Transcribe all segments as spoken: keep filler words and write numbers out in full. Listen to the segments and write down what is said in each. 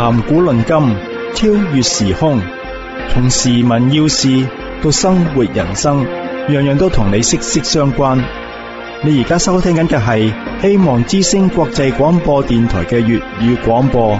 談古論今，超越時空，從時聞要事到生活人生，樣樣都同你息息相關。你而家收聽緊嘅係希望之聲國際廣播電台嘅粵語廣播。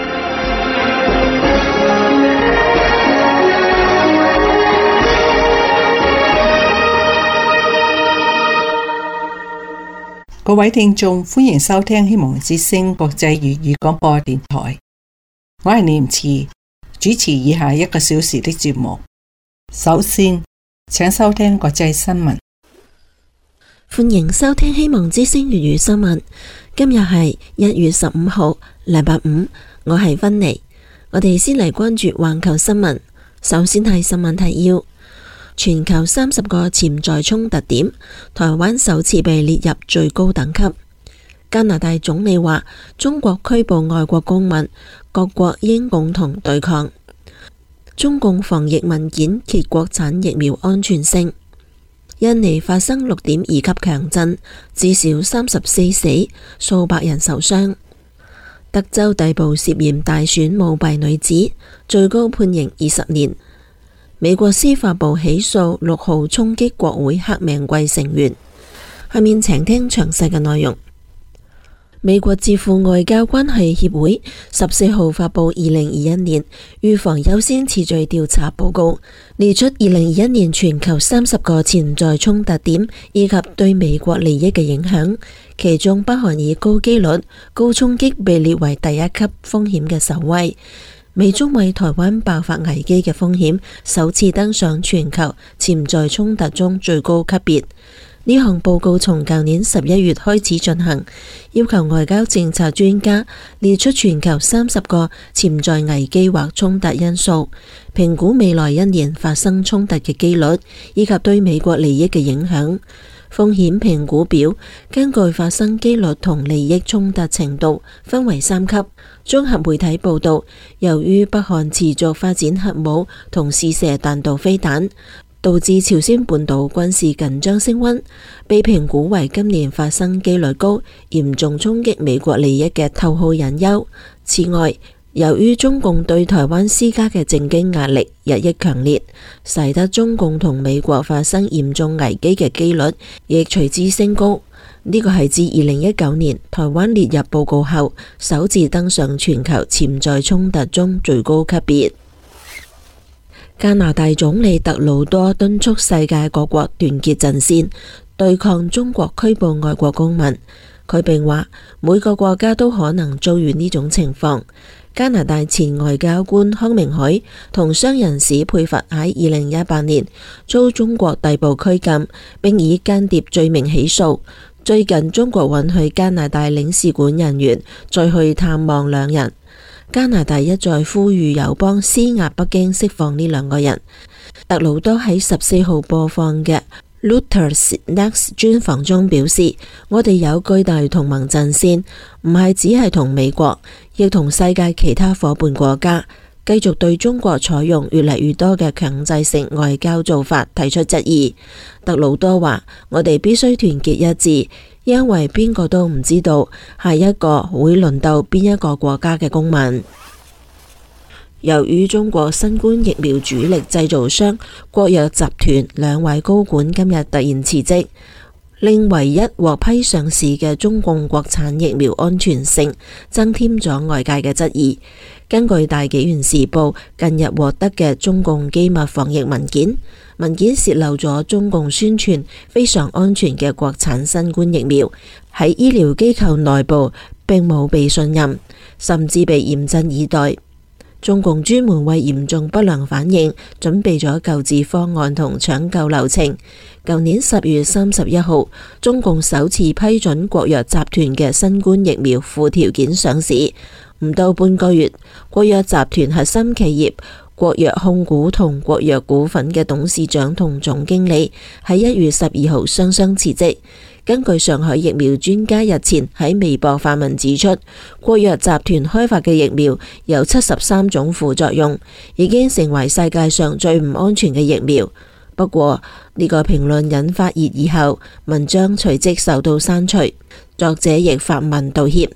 各位聽眾，歡迎收聽希望之聲國際粵語廣播電台。我係念慈，主持以下一個小時的節目。首先，請收聽國際新聞。 歡迎收聽希望之聲粵語新聞。今日係一月十五號，禮拜五。我係芬妮。我哋先嚟關注環球新聞。首先係新聞提要。全球三十個潛在衝突點，台灣首次被列入最高等級。加拿大總理話，中國拘捕外國公民，各國應共同對抗。中共防疫文件揭國產疫苗安全性。印尼發生六點二級強震，至少三十四死，數百人受傷。德州逮捕涉嫌大選舞弊女子，最高判刑二十年。美國司法部起訴六號衝擊國會黑名貴成員。下面請聽詳細嘅內容。美國智庫外交關係協會十四號發布二零二一年預防優先次序調查報告，列出二零二一年全球三十個潛在衝突點以及對美國利益嘅影響，其中北韓以高機率、高衝擊被列為第一級風險嘅首位。美中為台灣爆發危機嘅風險首次登上全球潛在衝突中最高級別。呢項報告從舊年十一月開始進行，要求外交政策專家列出全球三十個潛在危機或衝突因素，評估未來一年發生衝突嘅機率，以及對美國利益嘅影響。風險評估表根據發生機率同利益衝突程度分為三級。綜合媒體報道，由於北韓持續發展核武同試射彈道飛彈，導致朝鮮半島軍事緊張升溫，被評估為今年發生機率高、嚴重衝擊美國利益嘅頭號隱憂。此外，由於中共對台灣施加嘅政經壓力日益強烈，使得中共同美國發生嚴重危機嘅機率亦隨之升高。呢個係自二零一九年台灣列入報告後，首次登上全球潛在衝突中最高級別。加拿大總理特魯多敦促世界各國團結陣線，對抗中國拘捕外國公民。佢並話，每個國家都可能遭遇呢種情況。加拿大前外交官康明凱同商人史佩弗喺二零一八年遭中國逮捕拘禁，並以間諜罪名起訴。最近中國允許加拿大領事館人員再去探望兩人。加拿大一再呼籲友邦施壓北京釋放呢兩個人。特魯多喺十四號播放嘅 Reuters Next 專訪中表示，我哋有巨大同盟陣線，唔係只係同美國，亦同世界其他夥伴國家，繼續對中國採用越嚟越多嘅強制性外交做法提出質疑。特魯多話，我哋必須團結一致，因為邊個都唔知道下一個會輪到邊一個國家嘅公民。由於中國新冠疫苗主力製造商國藥集團兩位高管今日突然辭職，令唯一獲批上市嘅中共國產疫苗安全性增添咗外界嘅質疑。根據大紀元時報近日獲得嘅中共機密防疫文件，文件洩漏咗中共宣傳非常安全嘅國產新冠疫苗喺醫療機構內部並冇被信任，甚至被嚴陣以待。中共專門為嚴重不良反應準備咗救治方案同搶救流程。舊年十月三十一號，中共首次批准國藥集團嘅新冠疫苗附條件上市。唔到半個月，國藥集團核心企業國藥控股同國藥股份嘅董事長同總經理喺一月十二號雙雙辭職。根據上海疫苗專家日前喺微博發文指出，國藥集團開發嘅疫苗有七十三種副作用，已經成為世界上最唔安全嘅疫苗。不過呢個評論引發熱議後，文章隨即受到刪除，作者亦發文道歉。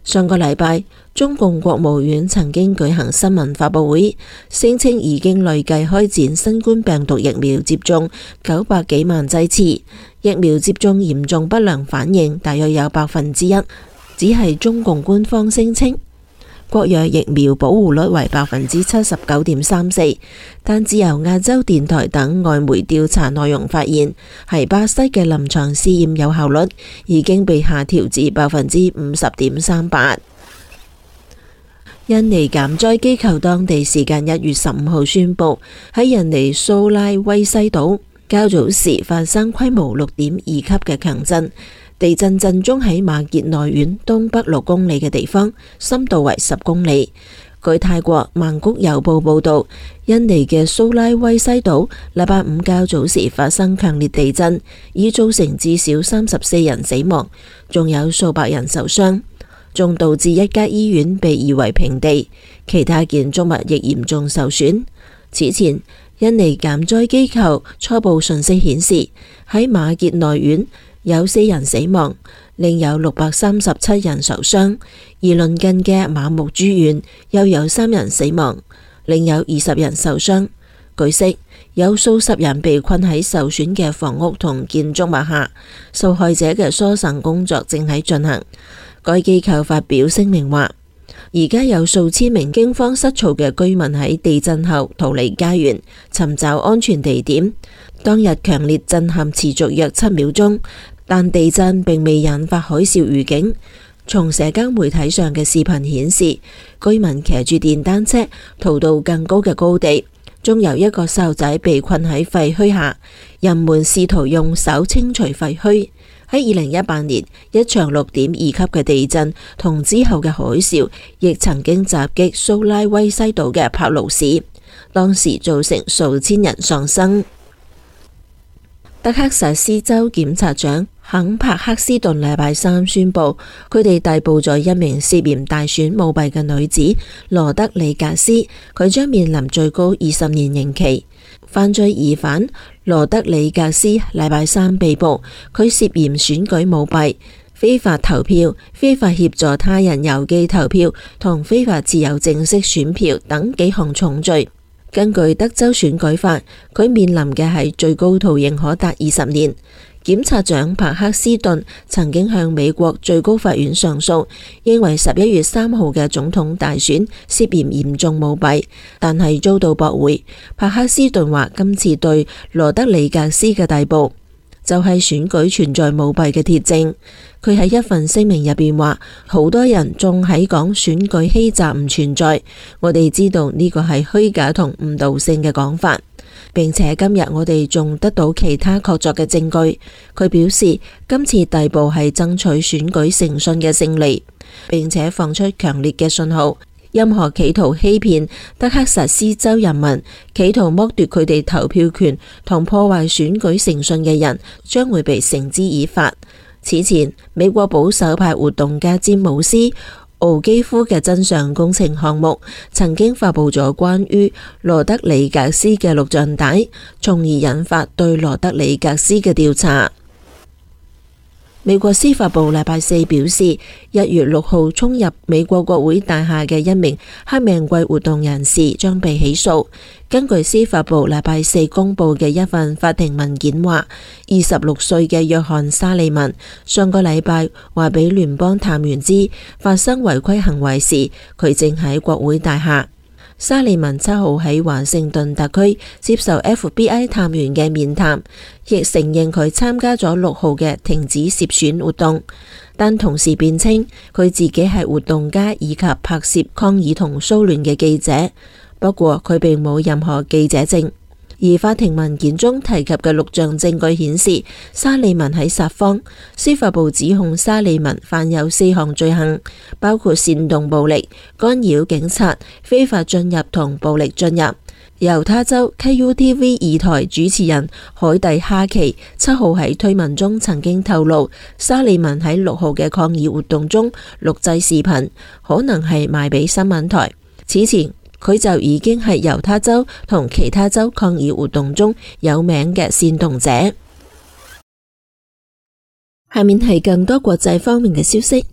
上個禮拜，中共國務院曾經舉行新聞發佈會，聲稱已經累計開展新冠病毒疫苗接種九百幾萬劑次，疫苗接種嚴重不良反應大約有百分之一，只係中共官方聲稱。國藥疫苗保護率為百分之七十九點三四，但自由亞洲電台等外媒調查內容發現，係巴西嘅臨床試驗有效率已經被下調至百分之五十點三八。印尼減災機構當地時間一月十五號宣布，喺印尼蘇拉威西島較早時發生規模六點二級嘅強震。地震震中喺馬傑內縣東北六公里嘅地方，深度為十公里。據泰國曼谷郵報報道，印尼嘅蘇拉威西島禮拜五較早時發生強烈地震，已造成至少三十四人死亡，仲有數百人受傷，仲導致一家醫院被夷為平地，其他建築物亦嚴重受損。此前，印尼減災機構初步信息顯示，喺馬傑內縣有四人死亡，另有六百三十七人受傷，而鄰近嘅馬木珠縣又有三人死亡，另有二十人受傷。據悉，有數十人被困喺受損嘅房屋同建築物下，受害者嘅疏散工作正喺進行。該機構發表聲明話，而家有數千名驚慌失措嘅居民喺地震後逃離家園，尋找安全地點。當日強烈震撼持續約七秒鐘，但地震並未引發海嘯預警。從社交媒體上嘅視頻顯示，居民騎住電單車逃到更高嘅高地，仲有一個細路仔被困喺廢墟下，人們試圖用手清除廢墟。喺二零一八年，一場六點二級嘅地震同之後嘅海嘯，亦曾經襲擊蘇拉威西島嘅帕魯市，當時造成數千人喪生。德克薩斯州檢察長肯帕克斯頓禮拜三宣布，佢哋逮捕咗一名涉嫌大選舞弊嘅女子羅德里格斯，佢將面臨最高二十年刑期。犯罪疑犯羅德里格斯禮拜三被捕，佢涉嫌選舉舞弊、非法投票、非法協助他人郵寄投票同非法持有正式選票等幾項重罪。根據德州選舉法，佢面臨嘅係最高徒刑可達二十年。檢察長帕克斯頓曾經向美國最高法院上訴，認為十一月三號嘅總統大選涉嫌嚴重舞弊，但係遭到駁回。帕克斯頓話今次對羅德里格斯嘅逮捕就係選舉存在舞弊嘅鐵證。佢喺一份聲明入邊話，好多人仲喺講選舉欺詐唔存在，我哋知道呢個係虛假同誤導性嘅講法，並且今日我哋仲得到其他確鑿嘅證據。佢表示今次逮捕係爭取選舉誠信嘅勝利，並且放出強烈嘅信號，任何企圖欺騙德克薩斯州人民、企圖剝奪佢哋投票權同破壞選舉誠信嘅人，將會被繩之以法。此前，美國保守派活動家詹姆斯·奧基夫嘅真相工程項目曾經發布咗關於羅德里格斯嘅錄像帶，從而引發對羅德里格斯嘅調查。美國司法部禮拜四表示，一月六號衝入美國國會大廈嘅一名黑命貴活動人士將被起訴。根據司法部禮拜四公布嘅一份法庭文件話，二十六歲嘅約翰沙利文上個禮拜話俾聯邦探員知發生違規行為時，佢正喺國會大廈。沙利文七號喺華盛頓特區接受 F B I 探員嘅面談，亦承認佢參加咗六號嘅停止涉選活動，但同時辯稱佢自己係活動家以及拍攝抗議同騷亂嘅記者，不過佢並冇任何記者證。而法庭文件中提及嘅錄像證據顯示，沙利文喺撒謊。司法部指控沙利文犯有四項罪行，包括煽動暴力、干擾警察、非法進入同暴力進入。猶他州 K U T V 二台主持人海蒂哈奇七號喺推文中曾經透露，沙利文喺六號嘅抗議活動中錄製視頻，可能係賣俾新聞台。此前佢就已經係猶他州同其他州抗議活動中有名嘅煽動者。下面係更多國際方面嘅消息。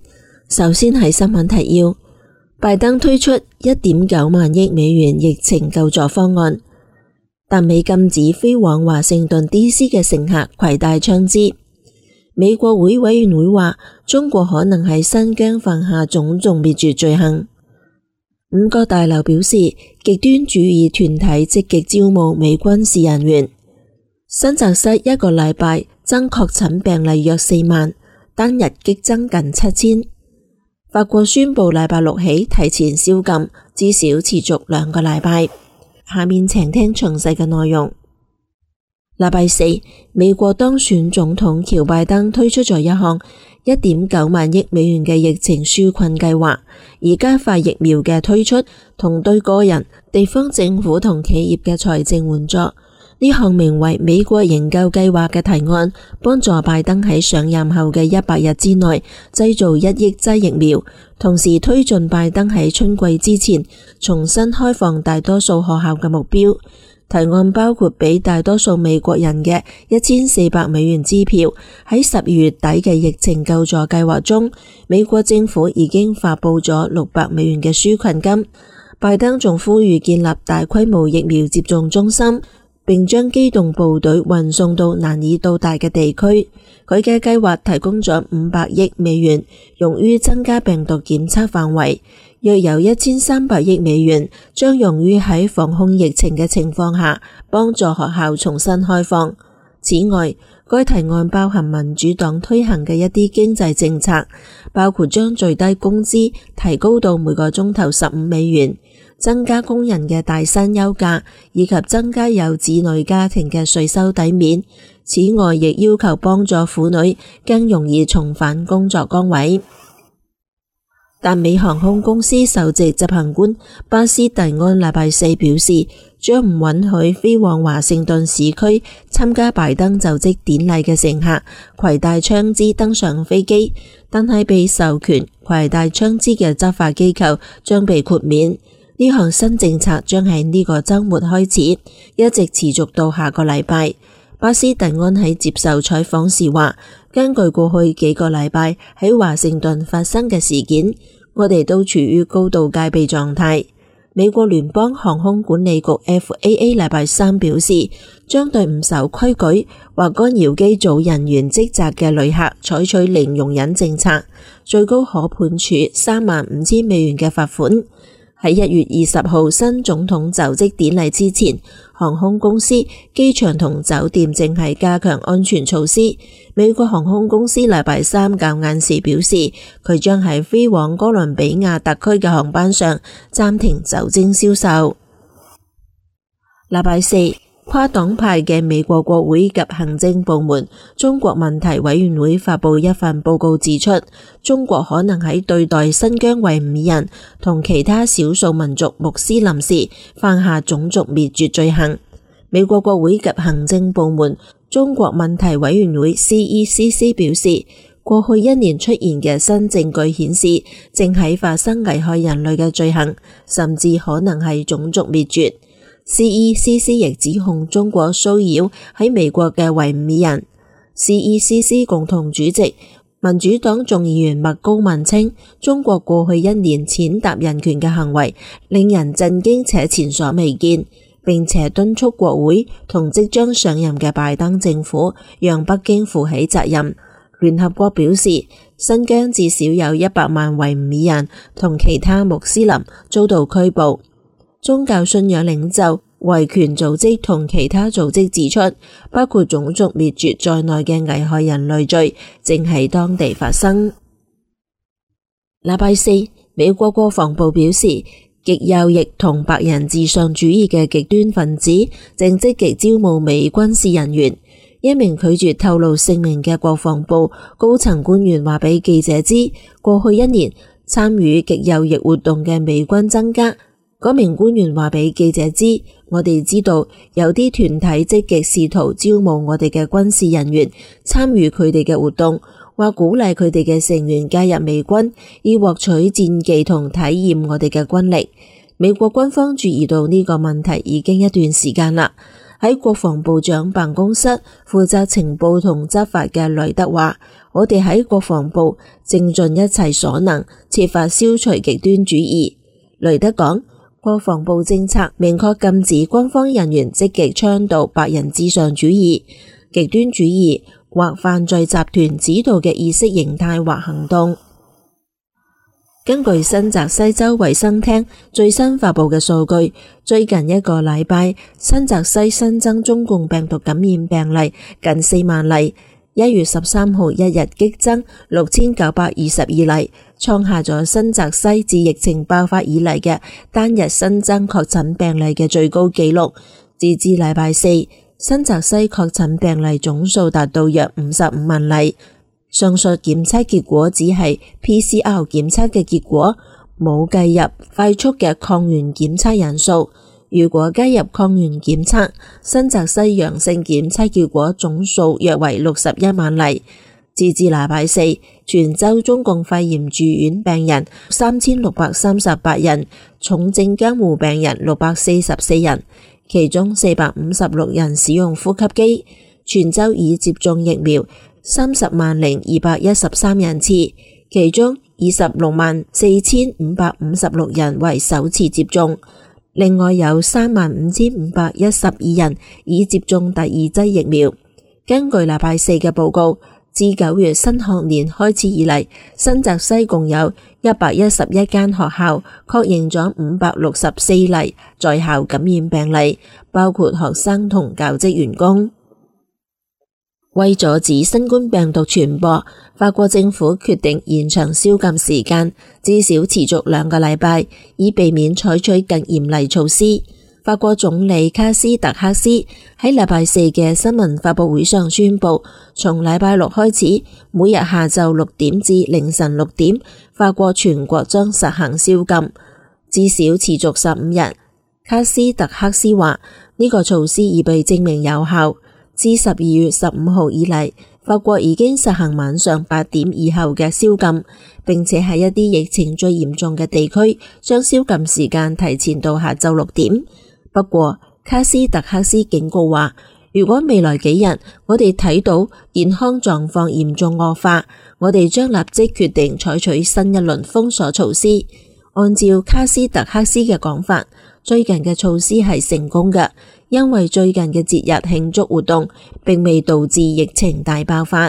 首先係新聞提要，拜登推出一點九萬億美元疫情救助方案，但未禁止飛往華盛頓 D C 嘅乘客攜帶槍支。美國會委員會話，中國可能喺新疆犯下種族滅絕罪行。五角大樓表示，極端主義團體積極招募美軍事人員。新澤西一個禮拜增確診病例約四萬，單日激增近七千。法國宣布禮拜六起提前宵禁，至少持續兩個禮拜。下面請聽詳細嘅內容。禮拜四，美國當選總統喬拜登推出咗一項一點九萬億美元嘅疫情紓困計劃，以加快疫苗嘅推出同對個人、地方政府同企業嘅財政援助。呢項名為美國營救計劃嘅提案，幫助拜登喺上任後嘅一百日之內製造一億劑疫苗，同時推進拜登喺春季之前重新開放大多數學校嘅目標。提案包括俾大多數美國人嘅一千四百美元支票。喺十二月底嘅疫情救助計劃中，美國政府已經發佈咗六百美元嘅紓困金。拜登仲呼籲建立大規模疫苗接種中心，並將機動部隊運送到難以到達嘅地區。佢嘅計劃提供咗五百億美元，用於增加病毒檢測範圍。約有一千三百億美元將用於喺防控疫情嘅情況下，幫助學校重新開放。此外，該提案包含民主黨推行嘅一啲經濟政策，包括將最低工資提高到每個鐘頭十五美元，增加工人嘅帶薪休假，以及增加有子女家庭嘅稅收抵免。此外，亦要求幫助婦女更容易重返工作崗位。達美航空公司首席執行官巴斯蒂安禮拜四表示，將唔允許飛往華盛頓市區參加拜登就職典禮嘅乘客攜帶槍支登上飛機，但係被授權攜帶槍支嘅執法機構將被豁免。呢項新政策將喺呢個週末開始，一直持續到下個禮拜。巴斯蒂安喺接受採訪時話，根據過去幾個禮拜喺華盛頓發生嘅事件，我哋都處於高度戒備狀態。美國聯邦航空管理局 F A A 禮拜三表示，將對唔守規矩或干擾機組人員職責嘅旅客採取零容忍政策，最高可判處三萬五千美元嘅罰款。喺一月二十號新總統就職典禮之前，航空公司、機場同酒店正係加強安全措施。美國航空公司禮拜三較晏時表示，佢將喺飛往哥倫比亞特區嘅航班上暫停酒精銷售。禮拜四，跨黨派嘅美國國會及行政部門中國問題委員會發佈一份報告指出，中國可能喺對待新疆維吾爾人同其他少數民族穆斯林時犯下種族滅絕罪行。美國國會及行政部門中國問題委員會 C E C C 表示，過去一年出現嘅新證據顯示，正喺發生危害人類嘅罪行，甚至可能係種族滅絕。C E C C 亦指控中國騷擾喺美國嘅維吾爾人。C E C C 共同主席民主黨眾議員麥高文稱，中國過去一年踐踏人權嘅行為令人震驚且前所未見，並且敦促國會同即將上任嘅拜登政府讓北京負起責任。聯合國表示，新疆至少有一百萬維吾爾人同其他穆斯林遭到拘捕。宗教信仰領袖、維權組織同其他組織指出，包括種族滅絕在內嘅危害人類罪正喺當地發生。禮拜四，美國國防部表示，極右翼同白人至上主義嘅極端分子正積極招募美軍事人員。一名拒絕透露姓名嘅國防部高層官員話俾記者知，過去一年參與極右翼活動嘅美軍增加。嗰名官員話俾記者知，我哋知道有啲團體積極試圖招募我哋嘅軍事人員參與佢哋嘅活動，或鼓勵佢哋嘅成員加入美軍，以獲取戰技同體驗我哋嘅軍力。美國軍方注意到呢個問題已經一段時間啦。喺國防部長辦公室負責情報同執法嘅雷德話， 我哋喺國防部正盡一切所能設法消除極端主義。雷德講，國防部政策明確禁止軍方人員積極倡導白人至上主義、極端主義或犯罪集團指導嘅意識形態或行動。根據新澤西州衛生廳最新發佈嘅數據，最近一個禮拜，新澤西新增中共病毒感染病例近四萬例。一月十三號一日激增六千九百二十二例，創下咗新澤西自疫情爆發以嚟嘅單日新增確診病例嘅最高紀錄。截至禮拜四，新澤西確診病例總數達到約五十五萬例。上述檢測結果只係 P C R 檢測嘅結果，冇計入快速嘅抗原檢測人數。如果加入抗原檢測，新澤西陽性檢測結果總數約為六十一萬例。截至禮拜四，全州中共肺炎住院病人三千六百三十八人，重症監護病人六百四十四人，其中四百五十六人使用呼吸機。全州已接種疫苗三十萬零二百一十三人次，其中二十六萬四千五百五十六人為首次接種，另外有三萬五千五百一十二人已接種第二劑疫苗。根據禮拜四嘅報告，自九月新學年開始以嚟，新澤西共有一百一十一間學校確認咗五百六十四例在校感染病例，包括學生同教職員工。為阻止新冠病毒傳播，法國政府決定延長宵禁時間，至少持續兩個禮拜，以避免採取更嚴厲措施。法國總理卡斯特克斯喺禮拜四嘅新聞發佈會上宣布，從禮拜六開始，每日下晝六點至凌晨六點，法國全國將實行宵禁，至少持續十五日。卡斯特克斯話，呢個措施已被證明有效。自十二月十五號以嚟，法國已經實行晚上八點以後嘅宵禁，並且喺一啲疫情最嚴重嘅地區，將宵禁時間提前到下晝六點。不過，卡斯特克斯警告話，如果未來幾日我哋睇到健康狀況嚴重惡化，我哋將立即決定採取新一輪封鎖措施。按照卡斯特克斯嘅講法，最近嘅措施係成功嘅，因為最近嘅節日慶祝活動並未導致疫情大爆發。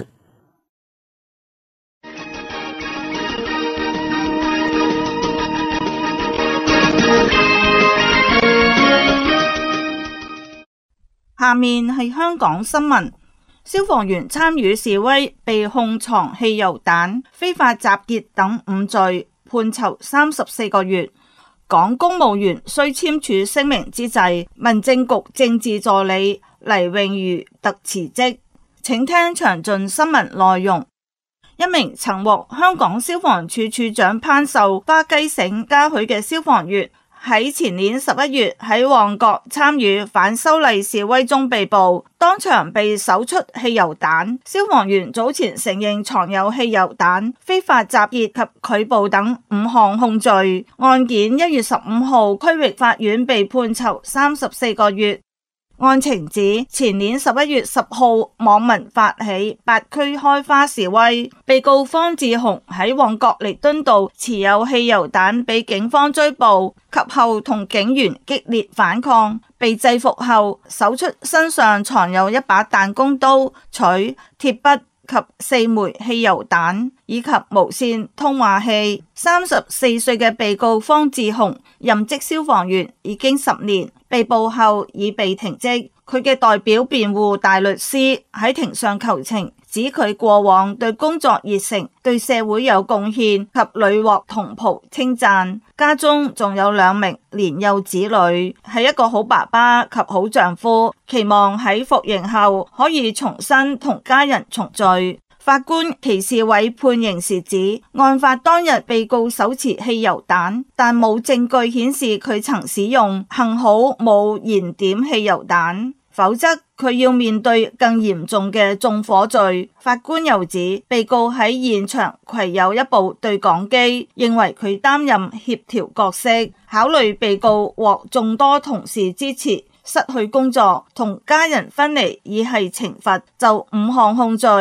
下面係香港新聞，消防員參與示威被控藏汽油彈、非法集結等五罪，判囚三十四個月。港公務員需簽署聲明之際，民政局政治助理黎穎瑜特辭職。請聽詳盡新聞內容。一名曾獲香港消防處處長頒授花雞繩嘉許嘅消防員，喺前年十一月喺旺角參與反修例示威中被捕，當場被搜出汽油彈。消防員早前承認藏有汽油彈、非法集結及拒捕等五項控罪。案件一月十五號區域法院被判囚三十四個月。案情指前年十一月十號網民發起八區開花示威，被告方志雄喺旺角彌敦道持有汽油彈被警方追捕，及後同警員激烈反抗，被制服後搜出身上藏有一把彈弓刀、錘、鐵筆及四枚汽油彈以及無線通話器。三十四歲嘅被告方志雄任職消防員已經十年，被捕後已被停職。佢嘅代表辯護大律師喺庭上求情，指佢過往對工作熱誠、對社會有貢獻及屢獲同袍稱讚，家中仲有兩名年幼子女，係一個好爸爸及好丈夫，期望喺服刑後可以重新同家人重聚。法官祁士偉判刑時指，案發當日被告手持汽油彈，但冇證據顯示佢曾使用，幸好冇燃點汽油彈，否則佢要面對更嚴重嘅縱火罪。法官又指，被告喺現場攜有一部對講機，認為佢擔任協調角色，考慮被告獲眾多同事支持，失去工作，同家人分離已係懲罰，就五項控罪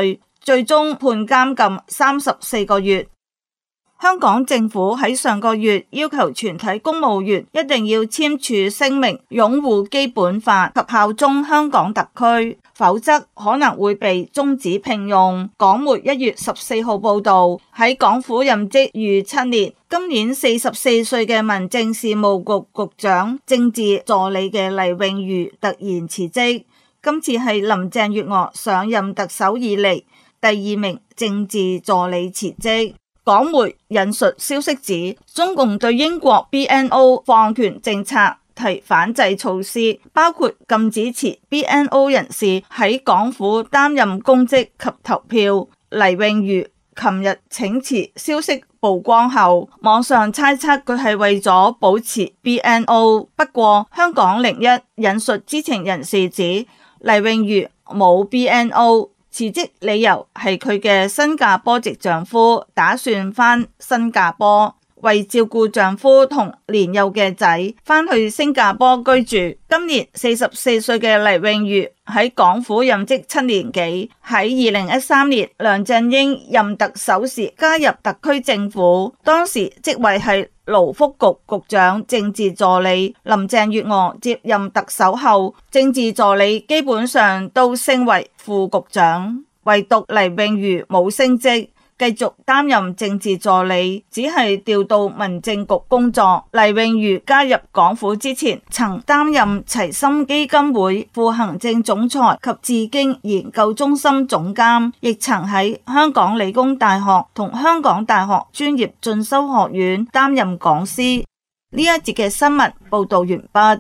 最終判監禁三十四個月。香港政府喺上個月要求全體公務員一定要簽署聲明，擁護基本法及效忠香港特區，否則可能會被終止聘用。港媒一月十四號報道，喺港府任職逾七年，今年四十四歲嘅民政事務局局長、政治助理嘅黎穎瑜突然辭職，今次係林鄭月娥上任特首以嚟第二名政治助理辭職。港媒引述消息指，中共對英國 B N O 放權政策提反制措施，包括禁止持 B N O 人士喺港府擔任公職及投票。黎穎瑜琴日請辭消息曝光後，網上猜測佢係為咗保持 B N O。不過香港零一引述知情人士指，黎穎瑜冇 B N O。辭職理由係佢嘅新加坡籍丈夫打算返新加坡，為照顧丈夫同年幼嘅仔，返去新加坡居住。今年四十四歲嘅黎穎瑜喺港府任職七年幾，喺二零一三年梁振英任特首時加入特區政府，當時職位係勞福局局長政治助理。林鄭月娥接任特首後，政治助理基本上都升為副局長，唯獨黎穎瑜冇升職，繼續擔任政治助理，只係調到民政局工作。黎穎瑜加入港府之前，曾擔任齊心基金會副行政總裁及智經研究中心總監，亦曾喺香港理工大學同香港大學專業進修學院擔任講師。呢一節嘅新聞報道完畢。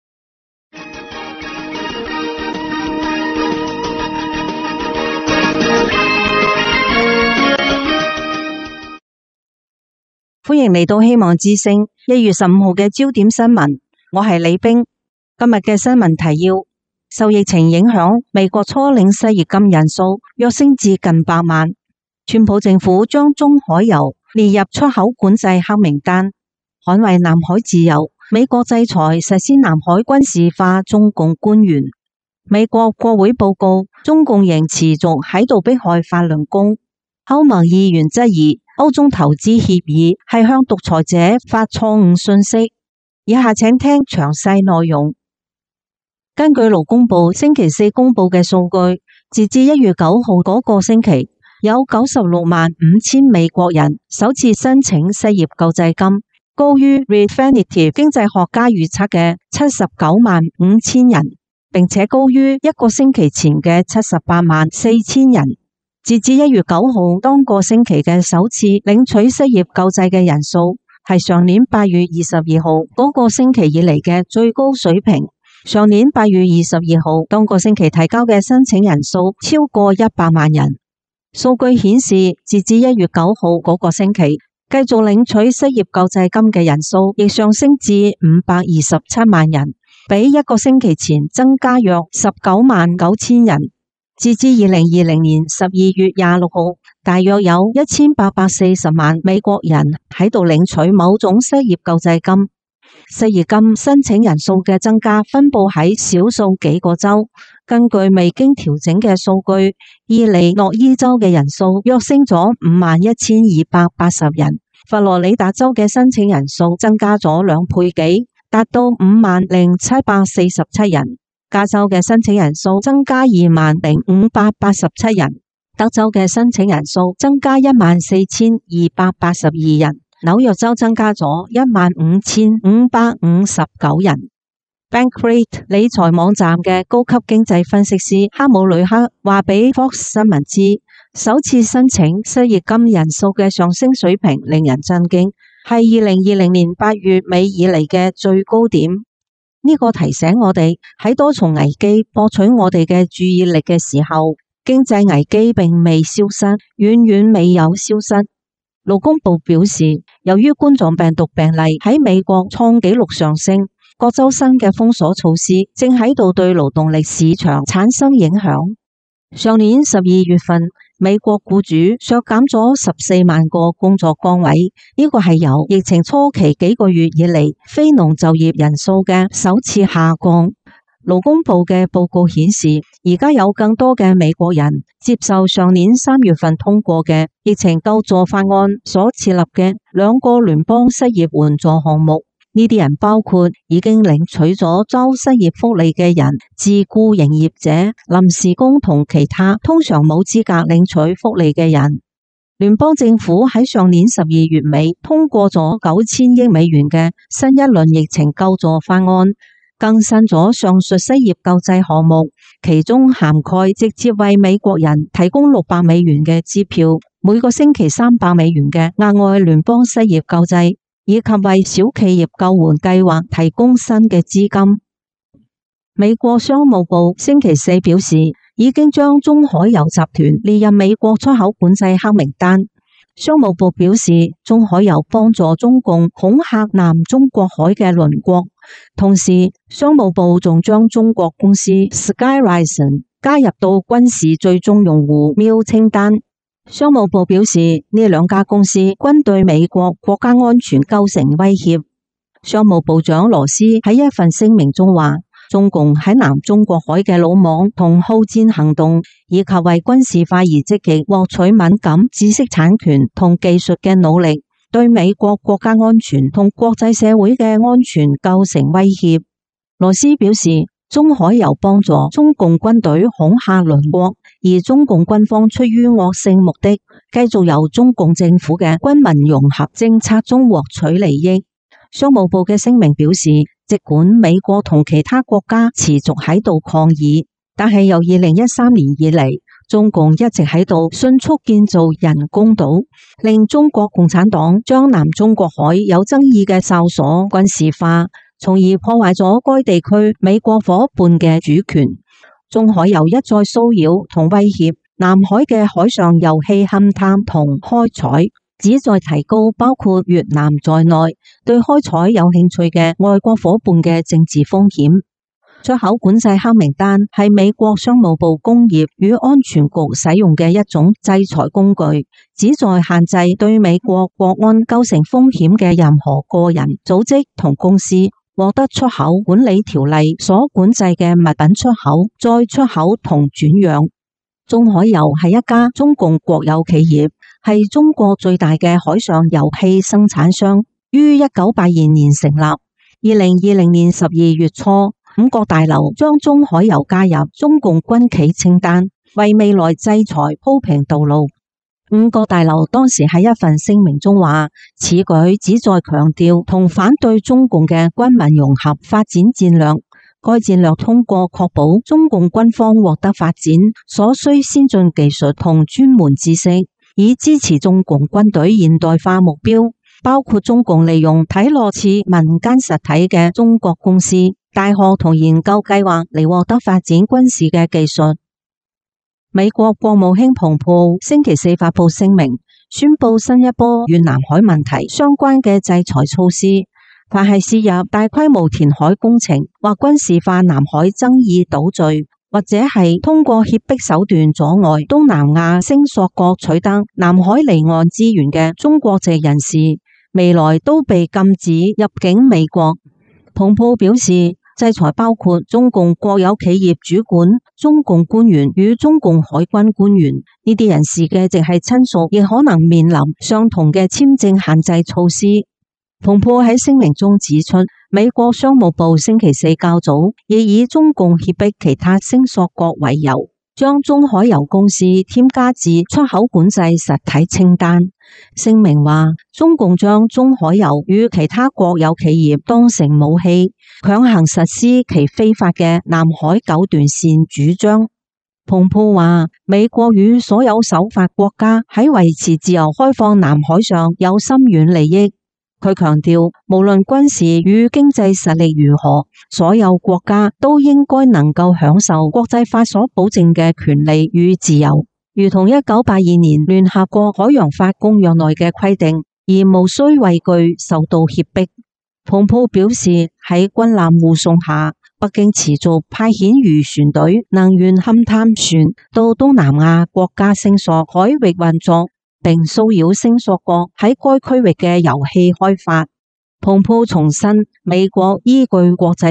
歡迎嚟到希望之聲一月十五號嘅焦點新聞，我係李冰。今日嘅新聞提要：受疫情影響，美國初領失業金人數躍升至近百萬。川普政府將中海油列入出口管制黑名單，捍衛南海自由。美國制裁實施南海軍事化中共官員。美國國會報告，中共仍持續喺度迫害法輪功。歐盟議員質疑歐中投資協議係向獨裁者發錯誤信息。以下請聽詳細內容。根據勞工部星期四公布嘅數據，截至一月九號嗰個星期，有九十六萬五千美國人首次申請失業救濟金，高於 Refinitiv 經濟學家預測嘅七十九萬五千人，並且高於一個星期前嘅七十八萬四千人。截至一月九號當個星期嘅首次領取失業救濟嘅人數係上年八月二十二號嗰個星期以嚟嘅最高水平。上年八月二十二號當個星期提交嘅申請人數超過一百萬人。數據顯示，截至一月九號嗰個星期，繼續領取失業救濟金嘅人數亦上升至五百二十七萬人，比一個星期前增加約十九萬九千人。截至二零二零年十二月廿六號，大約有一千八百四十萬美國人喺度領取某種失業救濟金。失業金申請人數嘅增加分布喺少數幾個州。根據未經調整嘅數據，伊利諾伊州嘅人數躍升咗五萬一千二百八十人，佛羅里達州嘅申請人數增加咗兩倍幾，達到五萬零七百四十七人。加州嘅申請人數增加二萬零五百八十七人，德州嘅申請人數增加一萬四千二百八十二人，紐約州增加咗一萬五千五百五十九人。Bankrate 理財網站嘅高級經濟分析師哈姆雷克話俾 Fox 新聞知，首次申請失業金人數嘅上升水平令人震驚，係二零二零年八月尾以嚟嘅最高點。呢個提醒我哋喺多重危機博取我哋嘅注意力嘅時候，經濟危機並未消失，遠遠未有消失。勞工部表示，由於冠狀病毒病例喺美國創紀錄上升，各州新嘅封鎖措施正喺度對勞動力市場產生影響。上年十二月份，美國僱主削減咗十四萬個工作崗位，呢個係由疫情初期幾個月以嚟非農就業人數嘅首次下降。勞工部嘅報告顯示， 而家有更多嘅美國人接受上年三月份通過嘅疫情救助法案所設立嘅兩個聯邦失業援助項目。呢啲人包括已經領取咗州失業福利嘅人、自僱營業者、臨時工同其他通常冇資格領取福利嘅人。聯邦政府喺上年十二月尾通過咗九千億美元嘅新一輪疫情救助法案，更新咗上述失業救濟項目，其中涵蓋直接為美國人提供六百美元嘅支票，每個星期三百美元嘅額外聯邦失業救濟，以及為小企業救援計劃提供新嘅資金。美國商務部星期四表示，已經將中海油集團列入美國出口管制黑名單。商務部表示，中海油幫助中共恐嚇南中國海嘅鄰國，同時商務部仲將中國公司 Skyryzen 加入到軍事最終用戶瞄清單。商務部表示，呢兩家公司均對美國國家安全構成威脅。商務部長羅斯喺一份聲明中話，中共喺南中國海嘅魯莽同好戰行動，以及為軍事化而積極獲取敏感知識產權同技術嘅努力，對美國國家安全同國際社會嘅安全構成威脅。羅斯表示，中海油幫助中共軍隊恐嚇鄰國，而中共軍方出於惡性目的，繼續由中共政府嘅軍民融合政策中獲取利益。商務部嘅聲明表示，儘管美國同其他國家持續喺度抗議，但係由二零一三年以嚟，中共一直喺度迅速建造人工島，令中國共產黨將南中國海有爭議嘅哨所軍事化，從而破壞咗該地區美國夥伴嘅主權。中海油一再騷擾同威脅南海嘅海上油氣勘探同開採，旨在提高包括越南在內對開採有興趣嘅外國夥伴嘅政治風險。出口管制黑名單係美國商務部工業與安全局使用嘅一種制裁工具，旨在限制對美國國安構成風險嘅任何個人、組織同公司獲得出口管理條例所管制嘅物品出口、再出口同轉讓。中海油係一家中共國有企業，係中國最大嘅海上油氣生產商，於一九八二年成立。二零二零年十二月初，五角大樓將中海油加入中共軍企清單，為未來制裁鋪平道路。五角大樓當時喺一份聲明中話，此舉旨在強調同反對中共嘅軍民融合發展戰略。該戰略通過確保中共軍方獲得發展所需先進技術同專門知識，以支持中共軍隊現代化目標，包括中共利用睇落似民間實體嘅中國公司、大學同研究計劃嚟獲得發展軍事嘅技術。美國國務卿蓬佩奧星期四發佈聲明，宣布新一波與南海問題相關嘅制裁措施。凡係涉入大規模填海工程或軍事化南海爭議島嶼，或者係通過脅迫手段阻礙東南亞聲索國取得南海離岸資源嘅中國籍人士，未來都被禁止入境美國。蓬佩奧表示，制裁包括中共國有企業主管、中共官員與中共海軍官員，呢啲人士嘅直系親屬亦可能面臨相同嘅簽證限制措施。蓬佩奧喺聲明中指出，美國商務部星期四較早亦以中共脅迫其他聲索國為由，將中海油公司添加至出口管制實體清單。聲明話，中共將中海油與其他國有企業當成武器，強行實施其非法嘅南海九段線主張。蓬佩奧話，美國與所有守法國家喺維持自由開放南海上有深遠利益。佢強調，無論軍事與經濟實力如何，所有國家都應該能夠享受國際法所保證嘅權利與自由，如同一九八二年聯合國海洋法公約內嘅規定，而無需畏懼受到脅迫。蓬佩奧表示，喺軍艦護送下，北京持續派遣漁船隊、能源勘探船到東南亞國家聲索海域運作，並騷擾聲索國喺該區域嘅油氣開發。蓬佩奧重申，美國依據國際法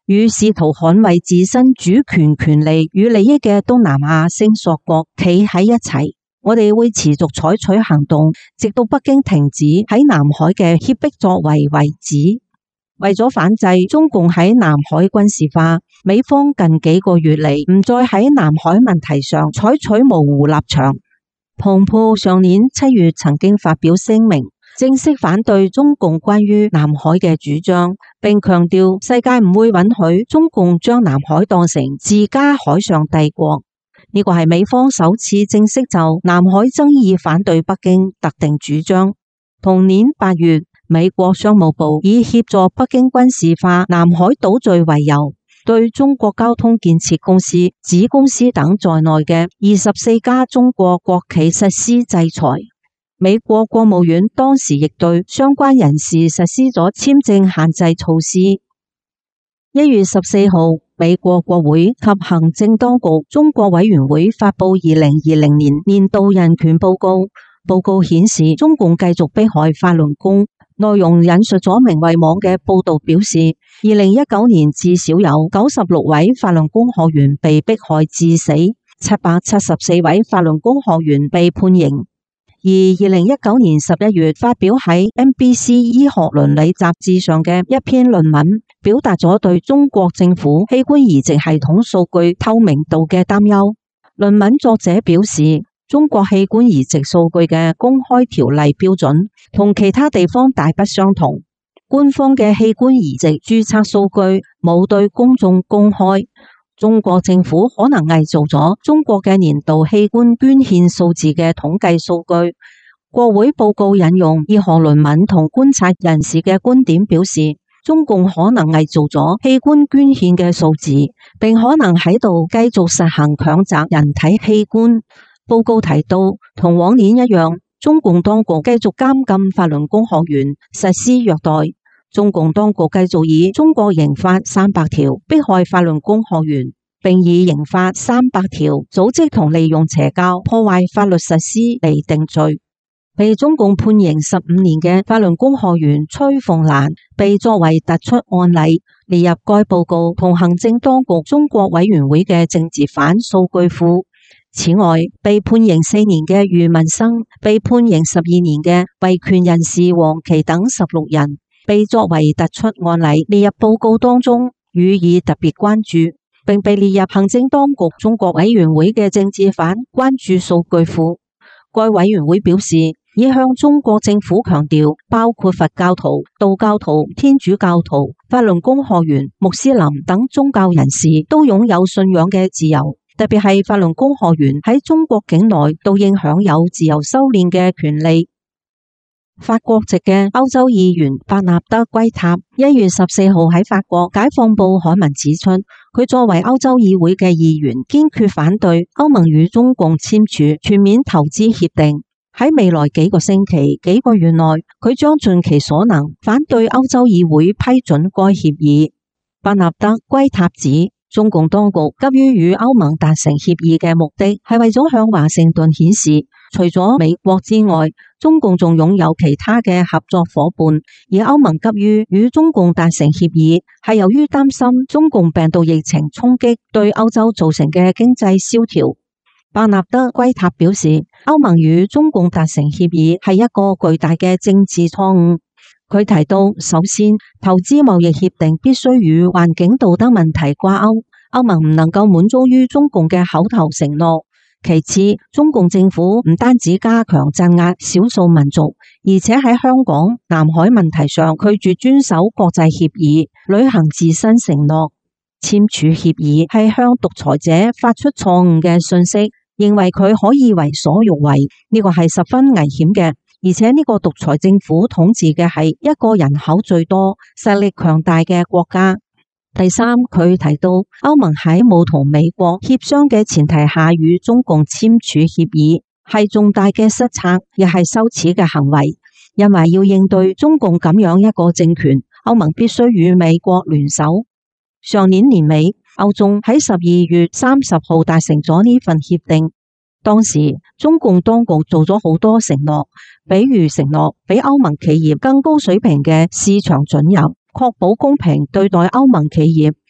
與試圖捍衛自身主權權利與利益嘅東南亞聲索國企喺一齊。我哋會持續採取行動，直到北京停止喺南海嘅脅迫作為為止。為咗反制中共喺南海軍事化，美方近幾個月嚟唔再喺南海問題上採取模糊立場。蓬佩上年七月曾經發表聲明，正式反對中共關於南海嘅主張，並強調世界唔會允許中共將南海當成自家海上帝國。呢個係美方首次正式就南海爭議反對北京特定主張。同年八月，美國商務部以協助北京軍事化南海島嶼為由，對中國交通建設公司、子公司等在內嘅二十四家中國國企實施制裁。美國國務院當時亦對相關人士實施咗簽證限制措施。一月十四號，美國國會及行政當局中國委員會發布二零二零年年度人權報告，報告顯示中共繼續迫害法輪功。內容引述咗明慧網嘅報道，表示二零一九年至少有九十六位法輪功學員被迫害致死，七百七十四位法輪功學員被判刑。而二零一九年十一月發表喺 N B C 醫學倫理雜誌上嘅一篇論文，表達咗對中國政府器官移植系統數據透明度嘅擔憂。論文作者表示，中國器官移植數據嘅公開條例標準同其他地方大不相同，官方嘅器官移植註冊數據冇對公眾公開。中國政府可能偽造咗中國嘅年度器官捐獻數字嘅統計數據。國會報告引用醫學論文同觀察人士嘅觀點表示，中共可能偽造咗器官捐獻嘅數字，並可能喺度繼續實行強摘人體器官。報告提到，同往年一樣，中共當局繼續監禁法輪功學員，實施虐待。中共當局繼續以中國刑法三百條迫害法輪功學員，並以刑法三百條組織同利用邪教破壞法律實施嚟定罪。被中共判刑十五年嘅法輪功學員崔鳳蘭被作為突出案例列入該報告同行政當局中國委員會嘅政治犯數據庫。此外，被判刑四年嘅余文生、被判刑十二年嘅維權人士黃琦等十六人，被作為突出案例列入報告當中，予以特別關注，並被列入行政當局中國委員會嘅政治犯關注數據庫。該委員會表示，已向中國政府強調，包括佛教徒、道教徒、天主教徒、法輪功學員、穆斯林等宗教人士都擁有信仰嘅自由。特別係法輪功學員喺中國境內都應享有自由修煉嘅權利。法國籍嘅歐洲議員伯納德圭塔一月十四號喺法國解放報刊文指出，佢作為歐洲議會嘅議員，堅決反對歐盟與中共簽署全面投資協定。喺未來幾個星期、幾個月內，佢將盡其所能反對歐洲議會批准該協議。伯納德圭塔指，中共當局急於與歐盟達成協議嘅目的係為咗向華盛頓顯示，除咗美國之外，中共仲擁有其他嘅合作夥伴。而歐盟急於與中共達成協議，係由於擔心中共病毒疫情衝擊對歐洲造成嘅經濟蕭條。伯納德圭塔表示，歐盟與中共達成協議係一個巨大嘅政治錯誤。佢提到，首先，投資貿易協定必須與環境道德問題掛鈎，歐盟唔能夠滿足於中共嘅口頭承諾。其次，中共政府唔單止加強鎮壓少數民族，而且喺香港、南海問題上拒絕遵守國際協議，履行自身承諾。簽署協議係向獨裁者發出錯誤嘅信息，認為佢可以為所欲為，呢個係十分危險嘅。而且呢個獨裁政府統治嘅係一個人口最多、實力強大嘅國家。第三，佢提到歐盟喺冇同美國協商嘅前提下與中共簽署協議，係重大嘅失策，亦係羞恥嘅行為。因為要應對中共咁樣一個政權，歐盟必須與美國聯手。上年年尾，歐中喺十二月三十號達成咗呢份協定。當時中共當局做咗好多承諾，比如承諾俾歐盟企業更高水平嘅市場准入，確保公平對待歐盟企業，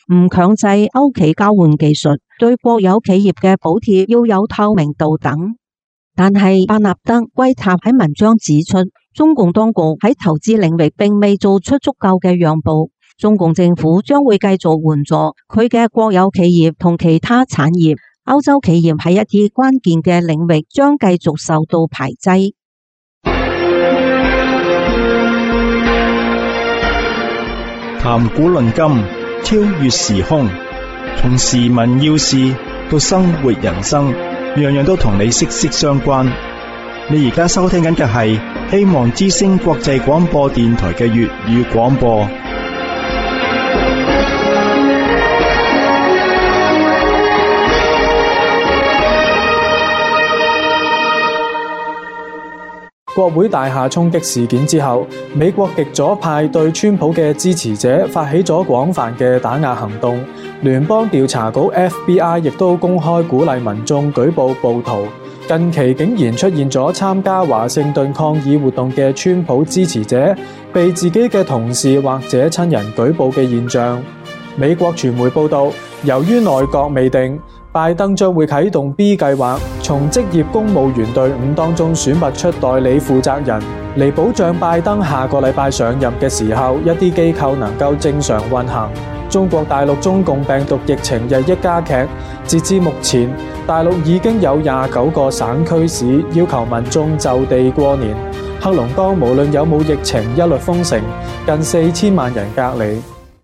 唔強制歐企交換技術，對國有企業嘅補貼要有透明度等。但係伯納德圭塔喺文章指出，中共當局喺投資領域並未做出足夠嘅讓步，中共政府將會繼續援助佢嘅國有企業同其他產業，歐洲企業喺一啲關鍵嘅領域將繼續受到排擠。 談古論今，超越時空，從時聞要事到生活人生，樣樣都同你息息相關。你而家收聽緊嘅係希望之聲國際廣播電台嘅粵語廣播。 國會大廈衝擊事件之後，美國極左派對川普嘅支持者發起咗廣泛嘅打壓行動。聯邦調查局 F B I 亦都公開鼓勵民眾舉報暴徒。近期竟然出現咗參加華盛頓抗議活動嘅川普支持者被自己嘅同事或者親人舉報嘅現象。美國傳媒報道，由於內閣未定，拜登將會啟動 B 計劃，從職業公務員隊伍當中選拔出代理負責人，嚟保障拜登下個禮拜上任嘅時候，一啲機構能夠正常運行。中國大陸中共病毒疫情日益加劇，截至目前，大陸已經有廿九個省區市要求民眾就地過年。黑龍江無論有冇疫情，一律封城，近四千萬人隔離。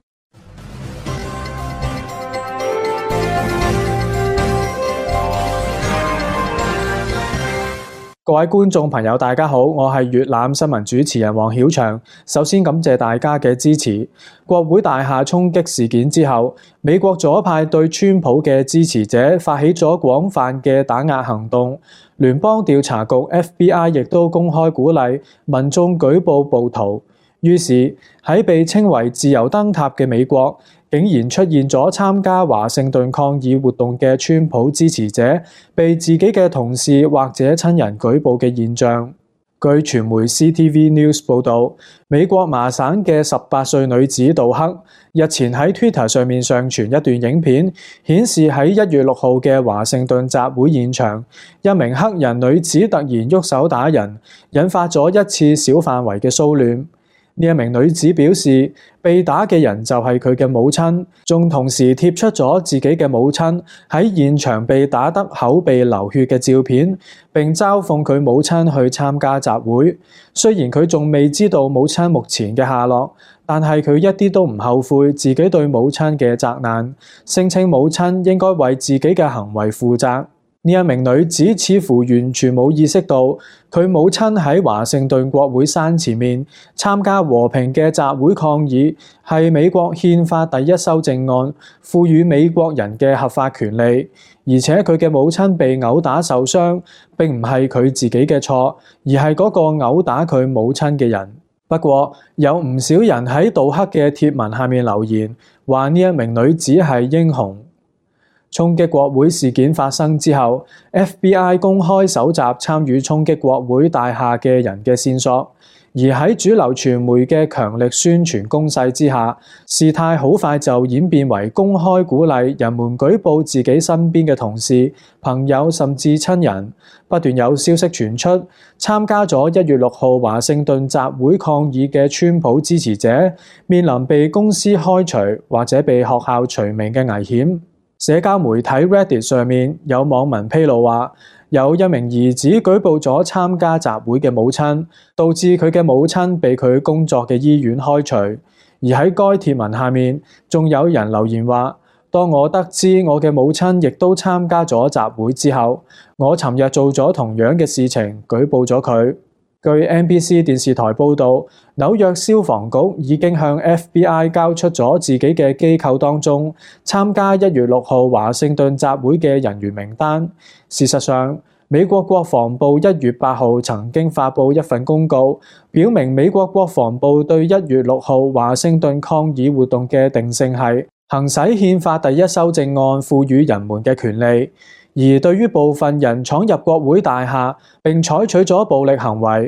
各位觀眾朋友大家好，我係粵覽新聞主持人黃曉翔。首先感謝大家嘅支持。國會大廈衝擊事件之後，美國左派對川普嘅支持者發起咗廣泛嘅打壓行動。聯邦調查局 F B I 亦都公開鼓勵民眾舉報暴徒。於是喺被稱為自由燈塔嘅美國，竟然出現咗參加華盛頓抗議活動嘅川普支持者被自己嘅同事或者親人舉報嘅現象。據傳媒 C T V News 報導，美國麻省嘅十八歲女子杜克日前喺 Twitter 上面上傳一段影片，顯示喺一月六號嘅華盛頓集會現場，一名黑人女子突然喐手打人，引發咗一次小範圍嘅騷亂。呢一名女子表示，被打嘅人就係佢嘅母親，仲同時貼出咗自己嘅母親喺現場被打得口鼻流血嘅照片，並嘲諷佢母親去參加集會。雖然佢仲未知道母親目前嘅下落，但係佢一啲都唔後悔自己對母親嘅責難，聲稱母親應該為自己嘅行為負責。呢一名女子似乎完全冇意識到，佢母親喺華盛頓國會山前面參加和平嘅集會抗議，係美國憲法第一修正案賦予美國人嘅合法權利，而且佢嘅母親被毆打受傷，並唔係佢自己嘅錯，而係嗰個毆打佢母親嘅人。不過，有唔少人喺杜克嘅貼文下面留言，話呢一名女子係英雄。衝擊國會事件發生之後 ，F B I 公開搜集參與衝擊國會大廈嘅人嘅線索，而喺主流傳媒嘅強力宣傳攻勢之下，事態好快就演變為公開鼓勵人們舉報自己身邊嘅同事、朋友甚至親人。不斷有消息傳出，參加咗一月六號華盛頓集會抗議嘅川普支持者，面臨被公司開除或者被學校除名嘅危險。社交媒體 Reddit 上面有網民披露話，有一名兒子舉報咗參加集會嘅母親，導致佢嘅母親被佢工作嘅醫院開除。而喺該貼文下面，仲有人留言話，當我得知我嘅母親亦都參加咗集會之後，我尋日做咗同樣嘅事情，舉報咗佢。據 N B C 電視台報導，紐約消防局已經向 F B I 交出咗自己嘅機構當中參加一月六號華盛頓集會嘅人員名單。事實上，美國國防部一月八號曾經發布一份公告，表明美國國防部對一月六號華盛頓抗議活動嘅定性係行使憲法第一修正案賦予人們嘅權利。而對於部分人闖入國會大廈並採取咗暴力行為，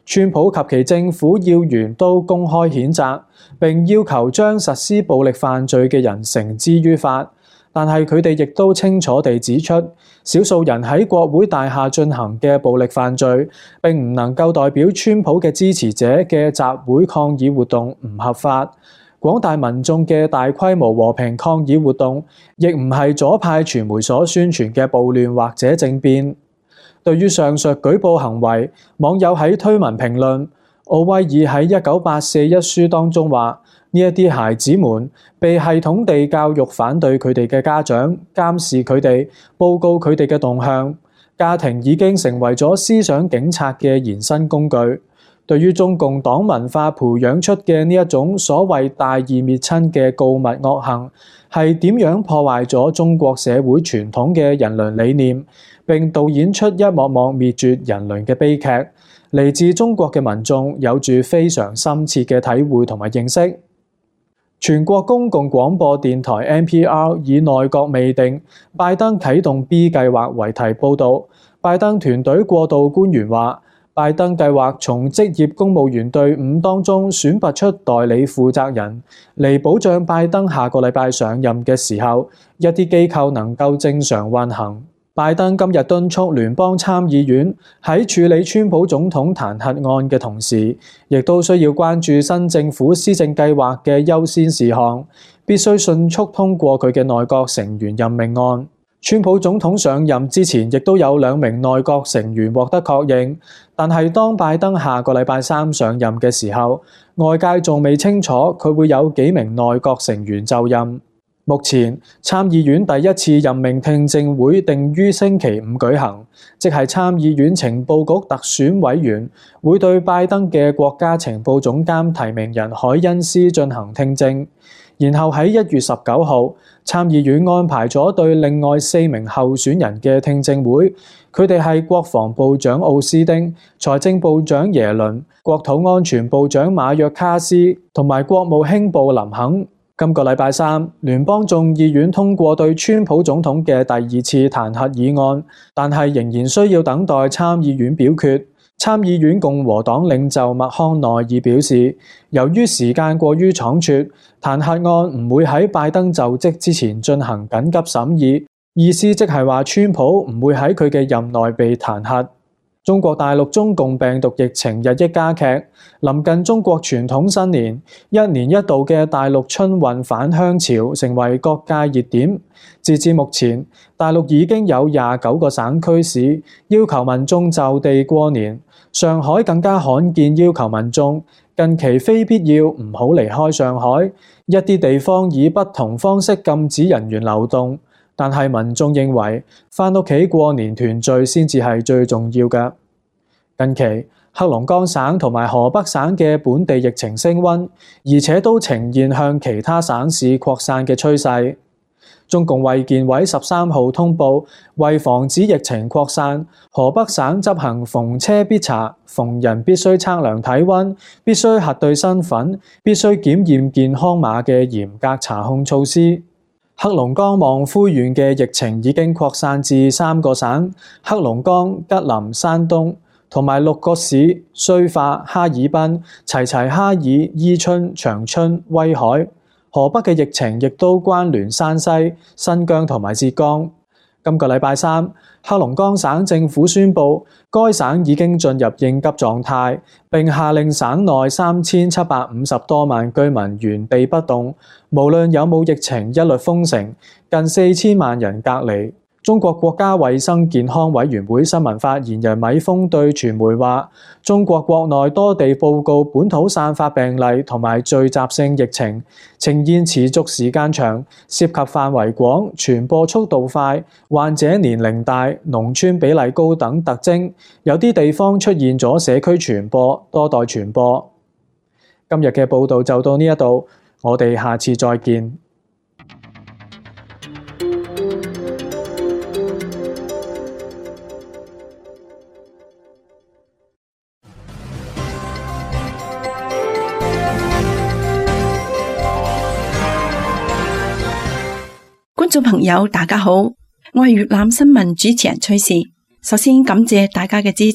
川普及其政府要員都公開譴責，並要求將實施暴力犯罪嘅人繩之於法。但係佢哋亦都清楚地指出，少數人喺國會大廈進行嘅暴力犯罪，並唔能夠代表川普嘅支持者嘅集會抗議活動唔合法。廣大民眾嘅大規模和平抗議活動，亦唔係左派傳媒所宣傳嘅暴亂或者政變。對於上述舉報行為，網友喺推文評論，奧威爾喺一九八四一書當中話，呢一啲孩子們被系統地教育反對佢哋嘅家長，監視佢哋，報告佢哋嘅動向。家庭已經成為咗思想警察嘅延伸工具。對於中共黨文化培養出嘅呢一種所謂大義滅親嘅告密惡行，係點樣破壞咗中國社會傳統嘅人倫理念，並導演出一幕幕滅絕人倫嘅悲劇，嚟自中國嘅民眾有住非常深切嘅體會同埋認識。全國公共廣播電台 N P R 以內閣未定，拜登啟動 B 計劃為題報導，拜登團隊過渡官員話，拜登計劃從職業公務員隊伍當中選拔出代理負責人，嚟保障拜登下個禮拜上任嘅時候，一啲機構能夠正常運行。拜登今日敦促聯邦參議院喺處理川普總統彈劾案嘅同時，亦都需要關注新政府施政計劃嘅優先事項，必須迅速通過佢嘅內閣成員任命案。川普總統上任之前，亦都有兩名內閣成員獲得確認，但係當拜登下個禮拜三上任嘅時候，外界仲未清楚佢會有幾名內閣成員就任。目前參議院第一次任命聽證會定於星期五舉行，即係參議院情報局特選委員會對拜登嘅國家情報總監提名人海恩斯進行聽證，然後喺一月十九號，參議院安排咗對另外四名候選人嘅聽證會，佢哋係國防部長奧斯丁、財政部長耶倫、國土安全部長馬約卡斯同埋國務卿布林肯。今個禮拜三，聯邦眾議院通過對川普總統嘅第二次彈劾議案，但係仍然需要等待參議院表決。參議院共和黨領袖麥康奈爾表示，由於時間過於倉促，彈劾案唔會喺拜登就職之前進行緊急審議，意思即係話川普唔會喺佢嘅任內被彈劾。中國大陸中共病毒疫情日益加劇，臨近中國傳統新年，一年一度嘅大陸春運返鄉潮成為各界熱點。截至目前，大陸已經有廿九個省區市要求民眾就地過年，上海更加罕見要求民眾近期非必要唔好離開上海，一啲地方以不同方式禁止人員流動。但係民眾認為返屋企過年團聚先至係最重要嘅。近期黑龍江省同埋河北省嘅本地疫情升溫，而且都呈現向其他省市擴散嘅趨勢。中共衛健委十三號通報，為防止疫情擴散，河北省執行逢車必查、逢人必須測量體溫、必須核對身份、必須檢驗健康碼嘅嚴格查控措施。黑龍江望夫縣嘅疫情已經擴散至三個省：黑龍江、吉林、山東，同埋六個市：綏化、哈爾濱、齊齊哈爾、伊春、長春、威海。河北嘅疫情亦都關聯山西、新疆同埋浙江。今個禮拜三，黑龍江省政府宣布，該省已經進入應急狀態，並下令省內三千七百五十多萬居民原地不動，無論有冇疫情，一律封城，近四千萬人隔離。中國國家衛生健康委員會新聞發言人米峰對傳媒話，中國國內多地報告本土散發病例同埋聚集性疫情，呈現持續時間長、涉及範圍廣、傳播速度快、患者年齡大、農村比例高等特徵，有啲地方出現咗社區傳播、多代傳播。今日嘅報道就到呢一度，我哋下次再見。 觀眾朋友大家好，我係粵覽新聞主持人崔氏。首先感謝大家嘅支持，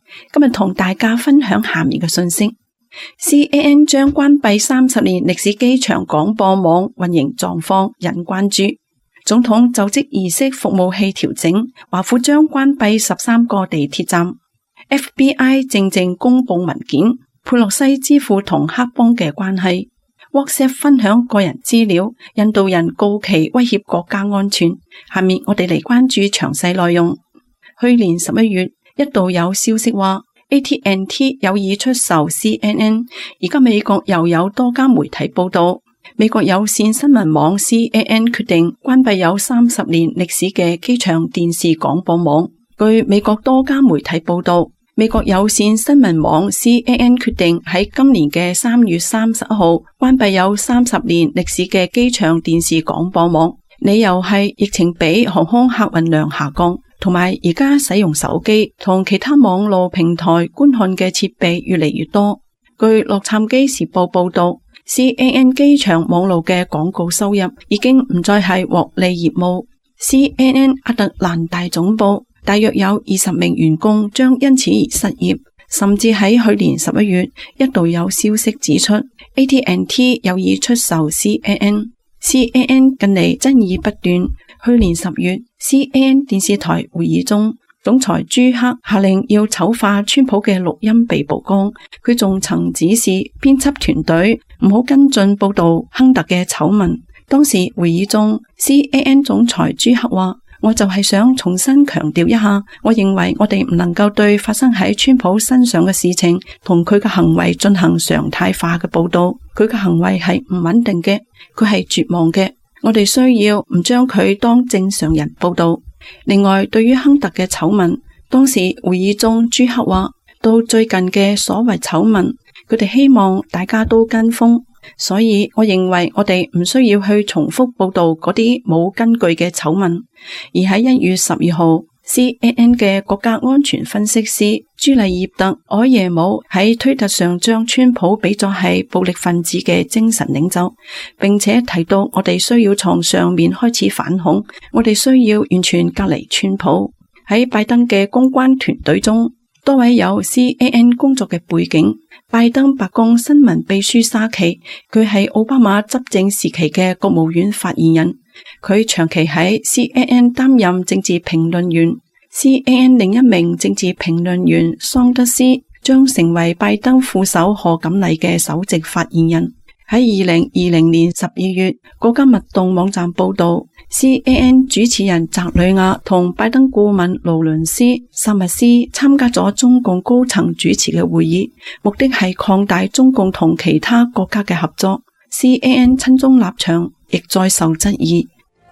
今日同大家分享下面嘅信息。C A N 將關閉三十年歷史機場廣播網運營狀況引關注。總統就職儀式服務器調整，華府將關閉十三個地鐵站。F B I 靜靜公布文件，佩洛西之父同黑幫嘅關係。WhatsApp 分享個人資料，印度人告其威脅國家安全。下面我哋嚟關注詳細內容。去年十一月，一度有消息話 A T and T 有意出售 C N N， 而家美國又有多家媒體報道，美國有線新聞網 C N N 決定關閉有三十年歷史嘅機場電視廣播網。據美國多家媒體報道，美國有線新聞網 C N N 決定喺今年嘅三月三十一號關閉有三十年歷史嘅機場電視廣播網，理由係疫情比航空客運量下降，同埋而家使用手機同其他網絡平台觀看嘅設備越嚟越多。據洛杉磯時報報道， C N N 機場網絡嘅廣告收入已經唔再係獲利業務。C N N 亞特蘭大總部大約有二十名員工將因此而失業，甚至喺去年十一月一度有消息指出 A T and T 有意出售 C N N。C N N 近嚟爭議不斷。去年十月 C N N 電視台會議中，總裁朱克下令要醜化川普嘅錄音被曝光，佢仲曾指示編輯團隊唔好跟進報道亨特嘅醜聞。當時會議中 C N N 總裁朱克話，我就係想重新強調一下，我認為我哋唔能夠對發生喺川普身上嘅事情同佢嘅行為進行常態化嘅報道。佢嘅行為係唔穩定嘅，佢係絕望嘅，我哋需要唔將佢當正常人報道。另外，對於亨特嘅醜聞，當時會議中朱克話，到最近嘅所謂醜聞，佢哋希望大家都跟風。所以我認為我哋唔需要去重複報道嗰啲冇根據嘅醜聞。而喺一月十二號 C N N 嘅國家安全分析師朱麗葉特埃耶姆喺推特上將川普比作係暴力分子嘅精神領袖，並且提到我哋需要從上面開始反恐，我哋需要完全隔離川普。喺拜登嘅公關團隊中，多位有 C N N 工作嘅背景。拜登白宮新聞秘書沙奇，佢係奧巴馬執政時期嘅國務院發言人，佢長期喺 C N N 擔任政治評論員。C N N 另一名政治評論員桑德斯將成為拜登副手賀錦麗嘅首席發言人。喺二零二零年十二月，國家脈動網站報道 C N N 主持人澤呂亞同拜登顧問勞倫斯·薩密斯參加咗中共高層主持嘅會議，目的係擴大中共同其他國家嘅合作。C N N 親中立場亦再受質疑。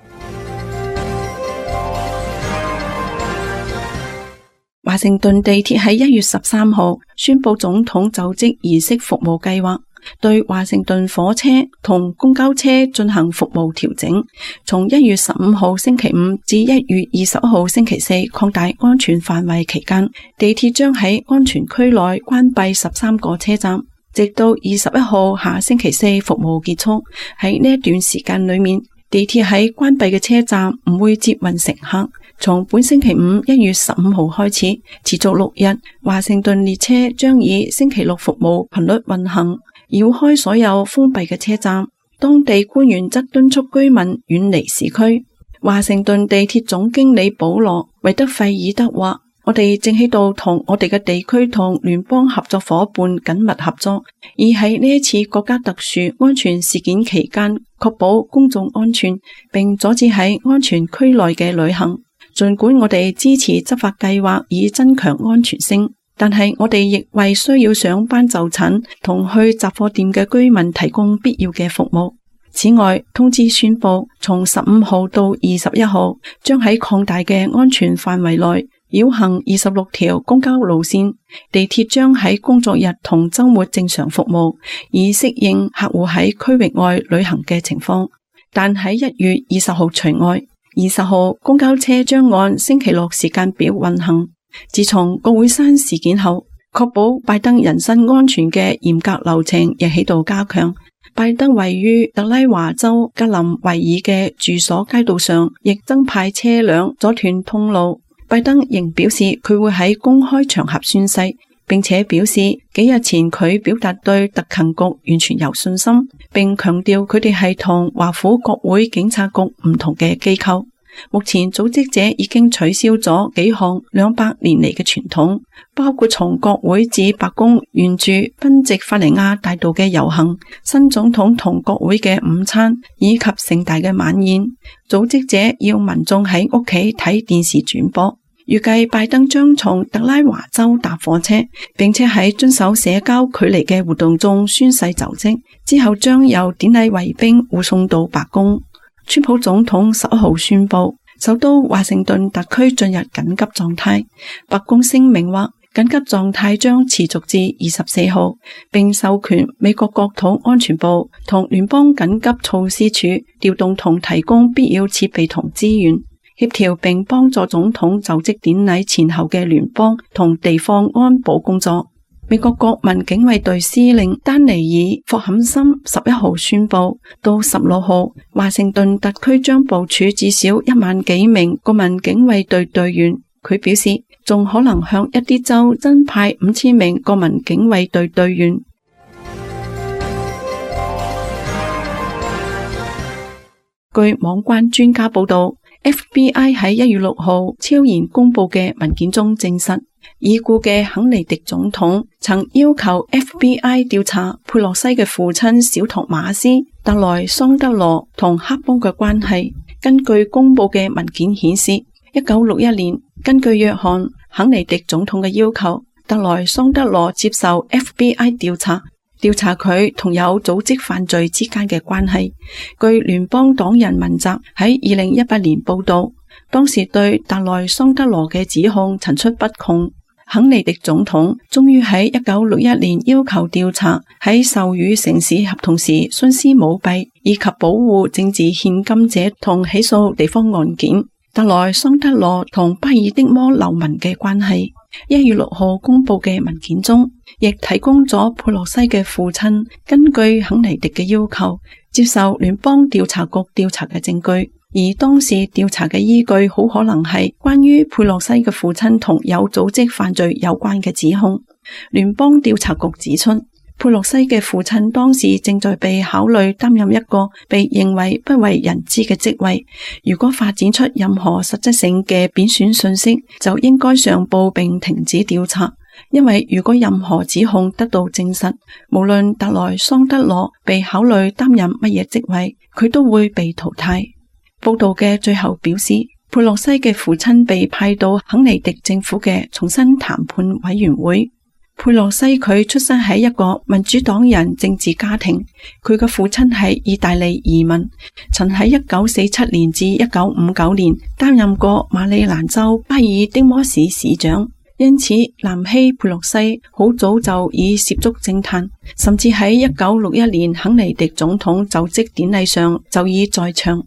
華盛頓地鐵喺一月十三號宣布總統就職儀式服務計劃，對華盛頓火車同公交車進行服務調整，從一月十五號星期五至一月二十一號星期四擴大安全範圍期間，地鐵將喺安全區內關閉十三個車站，直到二十一號下星期四服務結束。喺呢一段時間裏面，地鐵喺關閉嘅車站唔會接運乘客。從本星期五一月十五號開始，持續六日，華盛頓列車將以星期六服務頻率運行，繞開所有封閉嘅車站。當地官員則敦促居民遠離市區。華盛頓地鐵總經理保羅·維德費爾德話，我哋正喺度同我哋嘅地區同聯邦合作夥伴緊密合作，而喺呢一次國家特殊安全事件期間，確保公眾安全，並阻止喺安全區內嘅旅行。儘管我哋支持執法計劃以增強安全性，但係我哋亦為需要上班就診同去雜貨店嘅居民提供必要嘅服務。此外，通知宣布，從十五號到二十一號，將喺擴大嘅安全範圍內繞行二十六條公交路線。地鐵將喺工作日同週末正常服務，以適應客戶喺區域外旅行嘅情況，但喺一月二十號除外。二十號公交車將按星期六時間表運行。自從國會山事件後，確保拜登人身安全嘅嚴格流程亦喺度加強。拜登位於特拉華州格林維爾嘅住所街道上亦增派車輛阻斷通路。 拜登仍表示佢會喺公開場合宣誓，並且表示幾日前佢表達對特勤局完全有信心，並強調佢哋係同華府國會警察局唔同嘅機構。目前組織者已經取消咗幾項兩百年嚟嘅傳統，包括從國會至白宮沿住賓夕法尼亞大道嘅遊行、新總統同國會嘅午餐以及盛大嘅晚宴。組織者要民眾喺屋企睇電視轉播。預計拜登將從特拉華州搭火車，並且喺遵守社交距離嘅活動中宣誓就職，之後將由典禮衛兵護送到白宮。川普總統十一號宣布，首都華盛頓特區進入緊急狀態。白宮聲明話，緊急狀態將持續至二十四號，並授權美國國土安全部同聯邦緊急措施處調動同提供必要設備同資源，協調並幫助總統就職典禮前後嘅聯邦同地方安保工作。美國國民警衛隊司令丹尼爾霍坎森十一號宣布，到十六號，華盛頓特區將部署至少一萬幾名國民警衛隊隊員。佢表示，仲可能向一啲州增派五千名國民警衛隊隊員。據網關專家報道，F B I 喺一月六號超然公布嘅文件中證實，已故嘅肯尼迪總統曾要求 F B I 調查佩洛西嘅父親小托馬斯·特萊桑德羅同黑幫嘅關係。根據公布嘅文件顯示，一九六一年，根據約翰·肯尼迪總統嘅要求，特萊桑德羅接受 F B I 調查，調查佢同有組織犯罪之間嘅關係。據聯邦黨人文集喺二零一八年報道，當時對特萊桑德羅嘅指控層出不窮。肯尼迪總統終於喺一九六一年要求調查喺授予城市合同時徇私舞弊，以及保護政治獻金者同起訴地方案件。特萊桑德羅同巴爾的摩流民嘅關係，一月六號公布嘅文件中，亦提供咗佩洛西嘅父親根據肯尼迪嘅要求接受聯邦調查局調查嘅證據。而當時調查嘅依據好可能係關於佩洛西嘅父親同有組織犯罪有關嘅指控。聯邦調查局指出，佩洛西嘅父親當時正在被考慮擔任一個被認為不為人知嘅職位，如果發展出任何實質性嘅貶損信息，就應該上報並停止調查。因為如果任何指控得到證實，無論特萊桑德羅被考慮擔任乜嘢職位，佢都會被淘汰。報道嘅最後表示，佩洛西嘅父親被派到肯尼迪政府嘅重新談判委員會。佩洛西佢出生喺一個民主黨人政治家庭，佢嘅父親係意大利移民，曾喺一九四七年至一九五九年擔任過馬里蘭州巴爾的摩市市長。因此，南希佩洛西好早就已涉足政壇，甚至喺一九六一年肯尼迪總統就職典禮上就已在場。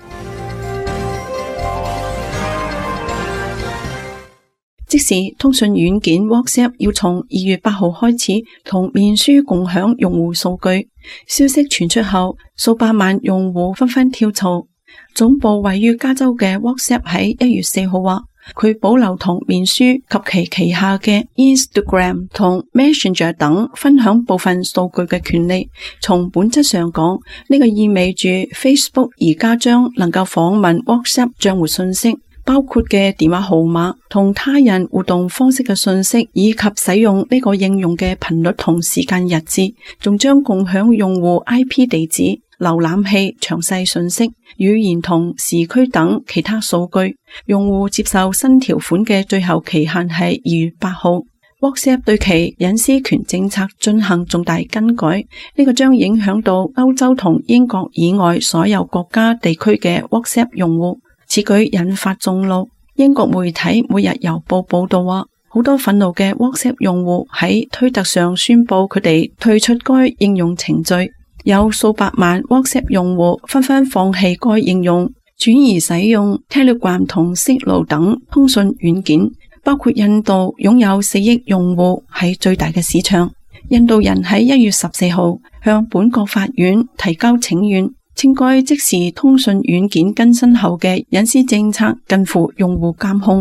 即使通訊軟件 WhatsApp 要從二月八號開始同面書共享用戶數據，消息傳出後，數百萬用戶紛紛跳槽。總部位於加州嘅 WhatsApp 喺一月四號話，佢保留同面書及其旗下嘅 Instagram 同 Messenger 等分享部分數據嘅權利。從本質上講，呢個意味住 Facebook 而家將能夠訪問 WhatsApp 賬戶信息，包括嘅電話號碼同他人互動方式嘅信息，以及使用呢個應用嘅頻率同時間日誌，仲將共享用戶 I P 地址、瀏覽器詳細信息、語言同時區等其他數據。用戶接受新條款嘅最後期限係二月八號。WhatsApp 對其隱私權政策進行重大更改，呢個將影響到歐洲同英國以外所有國家地區嘅 WhatsApp 用戶。此舉引發眾怒。英國媒體《每日郵報》報道話，好多憤怒嘅 WhatsApp 用戶喺推特上宣布佢哋退出該應用程序，有數百萬 WhatsApp 用戶紛紛放棄該應用，轉而使用 Telegram 同 Signal 等通訊軟件。包括印度擁有四億用戶，係最大嘅市場。印度人喺一月十四號向本國法院提交請願，稱該即時通訊軟件更新後嘅隱私政策近乎用戶監控。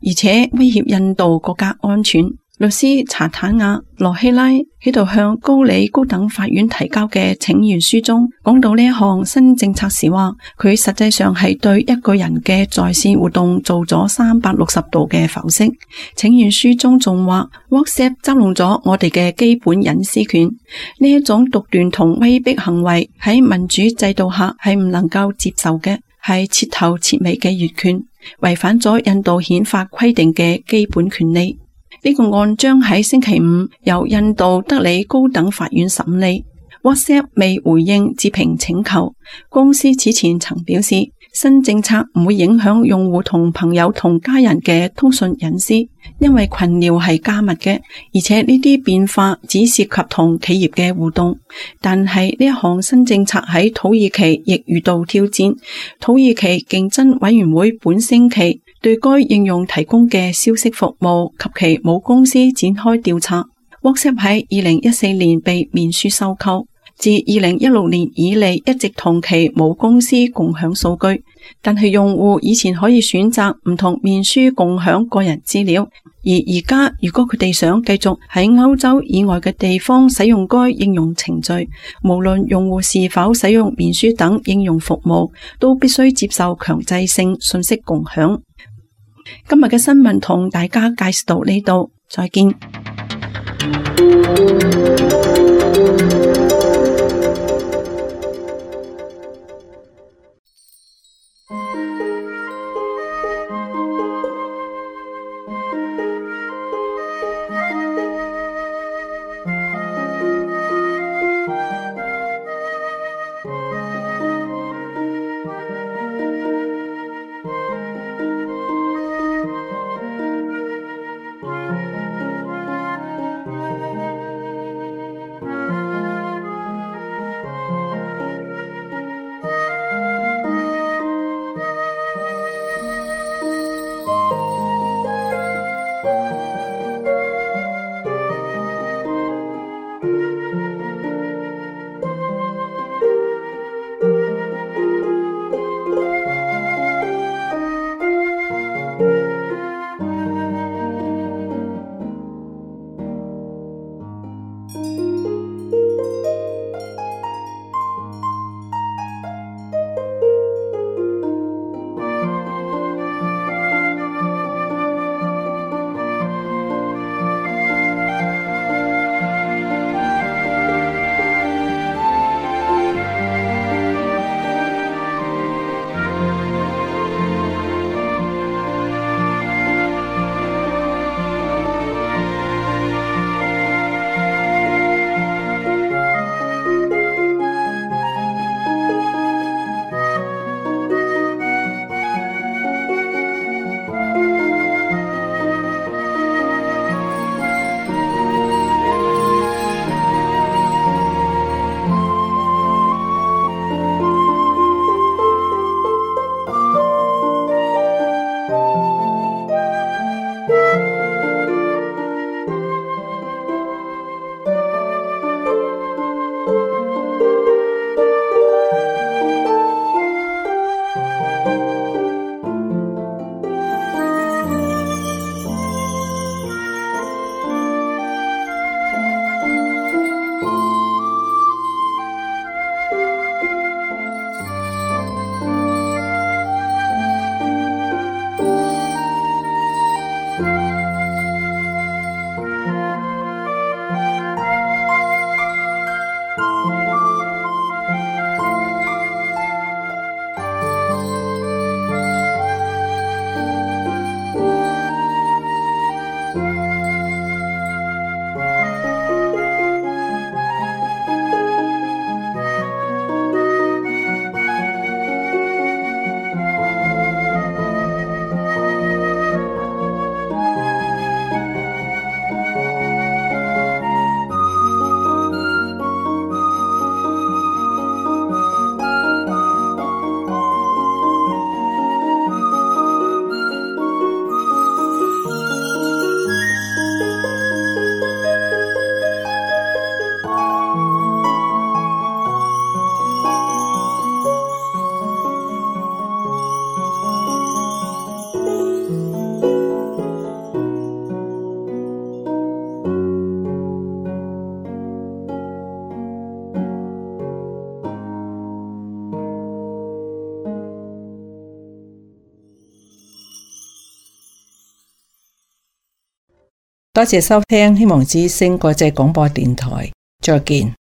而且威脅印度國家安全。律師查坦亞羅希拉喺度向高里高等法院提交嘅請願書中講到呢一項新政策時話，佢實際上係對一個人嘅在線活動做咗三百六十度嘅剖析。請願書中仲話 WhatsApp 執弄咗我哋嘅基本隱私權，呢一種獨斷同威逼行為喺民主制度下係唔能夠接受嘅，係徹頭徹尾嘅越權，違反咗印度憲法規定嘅基本權利。呢個案將喺星期五由印度德里高等法院審理。WhatsApp 未回應置評請求。公司此前曾表示，新政策唔會影響用戶同朋友同家人嘅通訊隱私，因為群聊係加密嘅，而且呢啲變化只涉及同企業嘅互動。但係呢一項新政策喺土耳其亦遇到挑戰。土耳其競爭委員會本星期對該應用提供嘅消息服務及其母公司展開調查。WhatsApp 喺二零一四年被面書收購，自二零一六年以嚟一直同其母公司共享數據，但係用戶以前可以選擇唔同面書共享個人資料，而而家如果佢哋想繼續喺歐洲以外嘅地方使用該應用程序，無論用戶是否使用面書等應用服務，都必須接受強制性信息共享。今日嘅新聞同大家介紹到呢度，再見。 多謝收聽希望之聲國際廣播電台，再見。